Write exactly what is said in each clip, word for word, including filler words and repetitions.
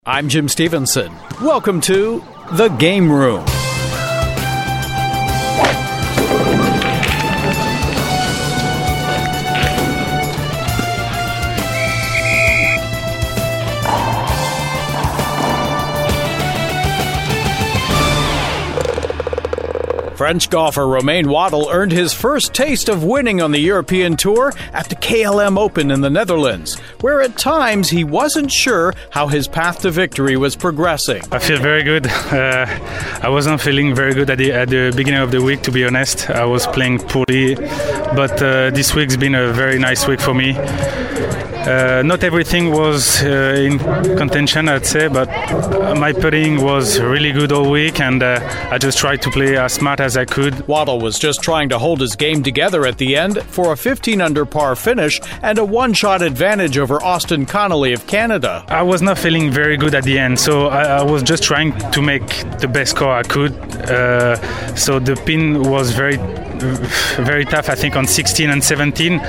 I'm Jim Stevenson. Welcome to The Game Room. French golfer Romain Waddle earned his first taste of winning on the European Tour at the K L M Open in the Netherlands, where at times he wasn't sure how his path to victory was progressing. I feel very good. Uh, I wasn't feeling very good at the, at the beginning of the week, to be honest. I was playing poorly, but uh, this week's been a very nice week for me. Uh, not everything was uh, in contention, I'd say, but my putting was really good all week, and uh, I just tried to play as smart as I could. Waddle was just trying to hold his game together at the end for a fifteen under par finish and a one-shot advantage over Austin Connolly of Canada. I was not feeling very good at the end, so I, I was just trying to make the best score I could. Uh, so the pin was very, very tough, I think, on sixteen and seventeen.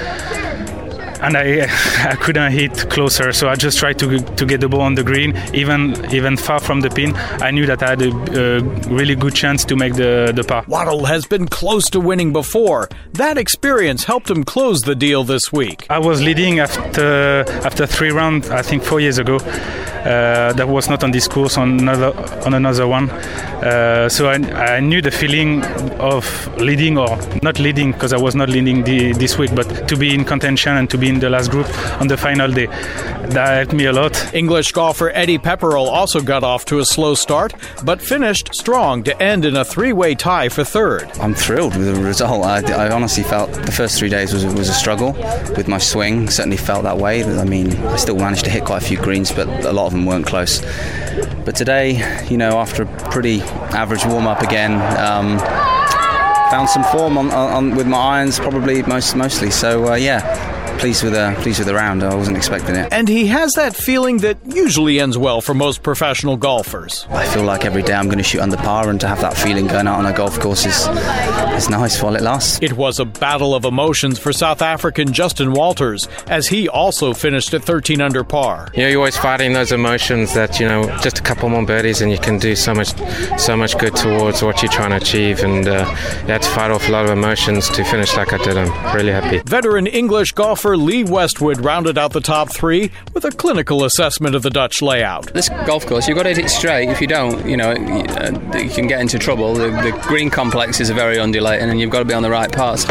And I I couldn't hit closer, so I just tried to to get the ball on the green, even even far from the pin. I knew that I had a, a really good chance to make the, the par. Waddle has been close to winning before. That experience helped him close the deal this week. I was leading after after three rounds, I think four years ago. Uh, that was not on this course, on another on another one. Uh, so I, I knew the feeling of leading or not leading, because I was not leading the, this week, but to be in contention and to be in the last group on the final day. That helped me a lot. English golfer Eddie Pepperell also got off to a slow start, but finished strong to end in a three-way tie for third. I'm thrilled with the result. I, I honestly felt the first three days was, was a struggle with my swing. Certainly felt that way. I mean, I still managed to hit quite a few greens, but a lot of them weren't close. But today, you know, after a pretty average warm-up again, um, found some form on, on with my irons, probably most mostly. So uh, yeah. Pleased with the pleased with the round. I wasn't expecting it. And he has that feeling that usually ends well for most professional golfers. I feel like every day I'm going to shoot under par, and to have that feeling going out on a golf course is is nice while it lasts. It was a battle of emotions for South African Justin Walters, as he also finished at thirteen under par. You know, you're always fighting those emotions that, you know, just a couple more birdies and you can do so much so much good towards what you're trying to achieve, and uh, you had to fight off a lot of emotions to finish like I did. I'm really happy. Veteran English golfer Lee Westwood rounded out the top three with a clinical assessment of the Dutch layout. This golf course, you've got to hit it straight. If you don't, you know, you can get into trouble. The, the green complexes are very undulating, and you've got to be on the right parts.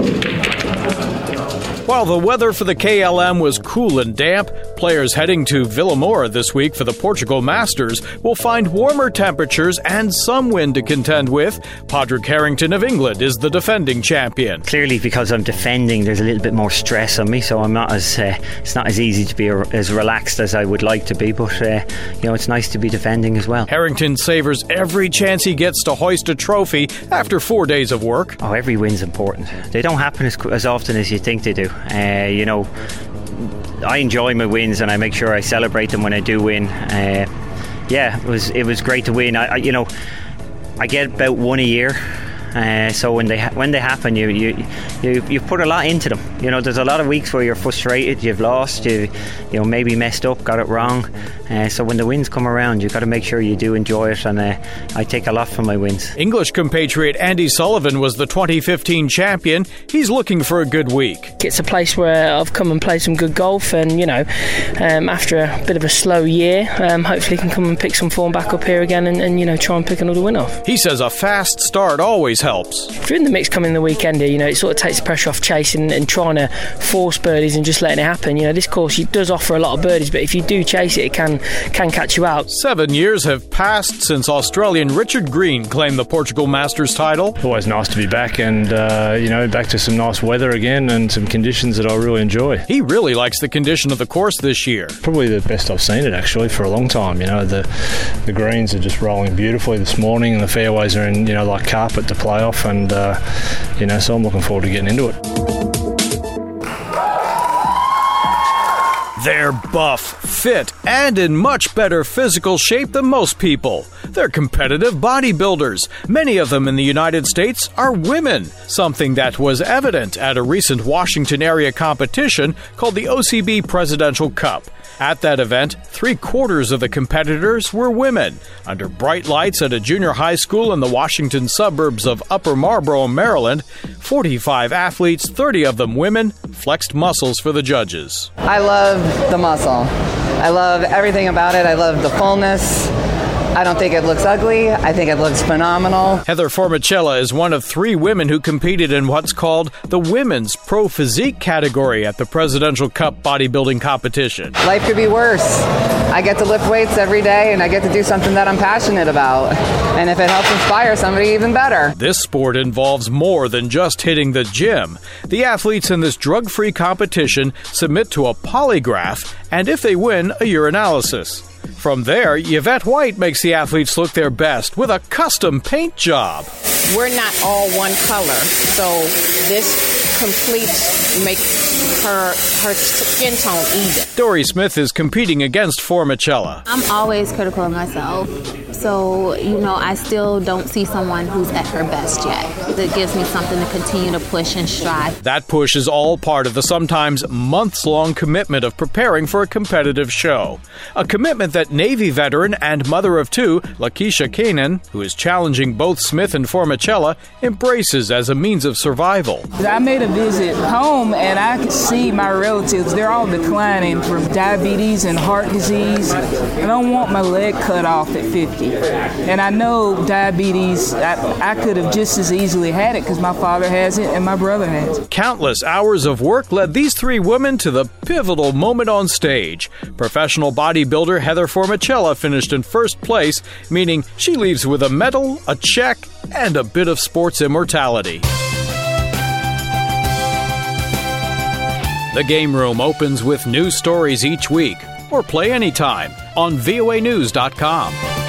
While the weather for the K L M was cool and damp, players heading to Vila Moura this week for the Portugal Masters will find warmer temperatures and some wind to contend with. Padraig Harrington of England is the defending champion. Clearly, because I'm defending, there's a little bit more stress on me, so I'm not as uh, it's not as easy to be a, as relaxed as I would like to be. But uh, you know, it's nice to be defending as well. Harrington savours every chance he gets to hoist a trophy after four days of work. Oh, every win's important. They don't happen as, as often as you think they do. Uh, you know, I enjoy my wins and I make sure I celebrate them when I do win. Uh, yeah, it was it was great to win. I, I you know, I get about one a year. Uh, so when they ha- when they happen, you you you you put a lot into them. You know, there's a lot of weeks where you're frustrated, you've lost, you you know maybe messed up, got it wrong. Uh, so when the wins come around, you've got to make sure you do enjoy it, and uh, I take a lot from my wins. English compatriot Andy Sullivan was the twenty fifteen champion. He's looking for a good week. It's a place where I've come and played some good golf, and you know, um, after a bit of a slow year, um, hopefully can come and pick some form back up here again, and, and you know try and pick another win off. He says a fast start always helps. If you're in the mix coming the weekend here, you know, it sort of takes the pressure off chasing and trying to force birdies and just letting it happen. You know, this course it does offer a lot of birdies, but if you do chase it, it can can catch you out. Seven years have passed since Australian Richard Green claimed the Portugal Masters title. Always nice to be back and, uh, you know, back to some nice weather again and some conditions that I really enjoy. He really likes the condition of the course this year. Probably the best I've seen it, actually, for a long time. You know, the the greens are just rolling beautifully this morning, and the fairways are in, you know, like carpet to play off. And, uh, you know, so I'm looking forward to getting into it. They're buff, fit, and in much better physical shape than most people. They're competitive bodybuilders. Many of them in the United States are women, something that was evident at a recent Washington area competition called the O C B Presidential Cup. At that event, three-quarters of the competitors were women. Under bright lights at a junior high school in the Washington suburbs of Upper Marlboro, Maryland, forty-five athletes, thirty of them women, flexed muscles for the judges. I love the muscle. I love everything about it. I love the fullness. I don't think it looks ugly. I think it looks phenomenal. Heather Formicella is one of three women who competed in what's called the Women's Pro Physique category at the Presidential Cup bodybuilding competition. Life could be worse. I get to lift weights every day, and I get to do something that I'm passionate about. And if it helps inspire somebody, even better. This sport involves more than just hitting the gym. The athletes in this drug-free competition submit to a polygraph, and if they win, a urinalysis. From there, Yvette White makes the athletes look their best with a custom paint job. We're not all one color, so this completes, makes her her skin tone even. Dory Smith is competing against Formicella. I'm always critical of myself, so, you know, I still don't see someone who's at her best yet. That gives me something to continue to push and strive. That push is all part of the sometimes months-long commitment of preparing for a competitive show. A commitment that Navy veteran and mother of two, Lakeisha Kanan, who is challenging both Smith and Formicella, embraces as a means of survival. I made a visit home and I could see my relatives. They're all declining from diabetes and heart disease. I don't want my leg cut off at fifty. And I know diabetes, I, I could have just as easily had it because my father has it and my brother has it. Countless hours of work led these three women to the pivotal moment on stage. Professional bodybuilder Heather Formicella finished in first place, meaning she leaves with a medal, a check, and a bit of sports immortality. The Game Room opens with new stories each week, or play anytime on V O A news dot com.